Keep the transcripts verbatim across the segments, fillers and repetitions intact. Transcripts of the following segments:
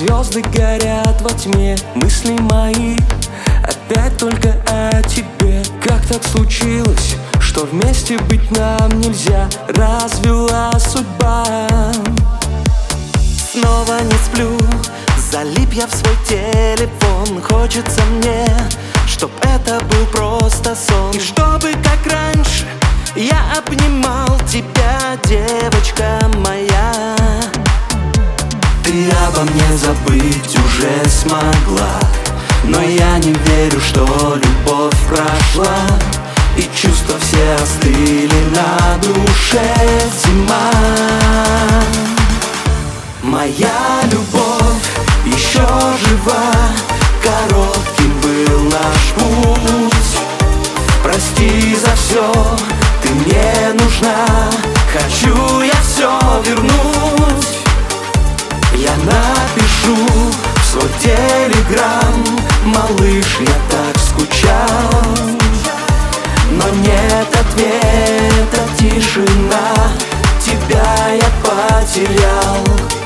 звезды горят во тьме, мысли мои опять только о тебе. Как так случилось, что вместе быть нам нельзя? Развела судьба. Снова не сплю, залип я в свой телефон. Хочется мне, чтоб это был просто сон. И чтобы, как раньше, я обнимал тебя, девочка моя. Ты обо мне забыть уже смогла, но я не верю, что любовь прошла, и чувства все остыли, на душе зима. Моя любовь еще жива, коротким был наш путь. Прости за все, ты мне нужна, хочу я все вернуть. Я напишу в свой телеграм: малыш, я так скучал. Но нет ответа, тишина, тебя я потерял.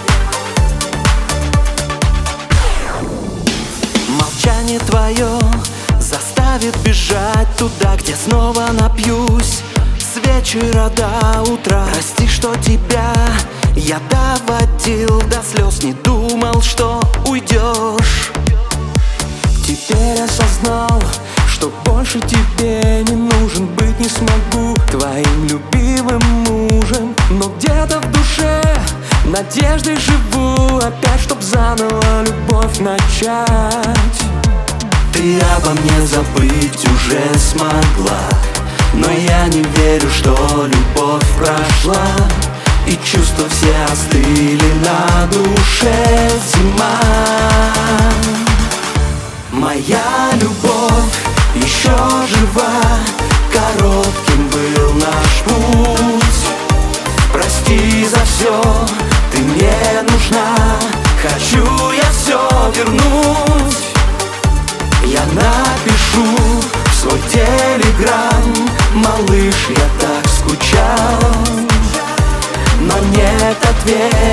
Молчание твое заставит бежать туда, где снова напьюсь с вечера до утра. Прости, что тебя я доводил до слез, не думал, что уйдешь. Теперь осознал, что больше тебе не нужен, быть не смогу твоим любимым мужем. Но где-то в душе надеждой живу опять, чтоб заново любовь начать. Ты обо мне забыть уже смогла, но я не верю, что любовь прошла, и чувства все остыли, на душе зима. Моя любовь еще жива, коротким был наш путь. Прости за все, ты мне нужна, хочу я все вернуть. Я напишу в свой телеграм: малыш, я так скучал. Но нет ответа,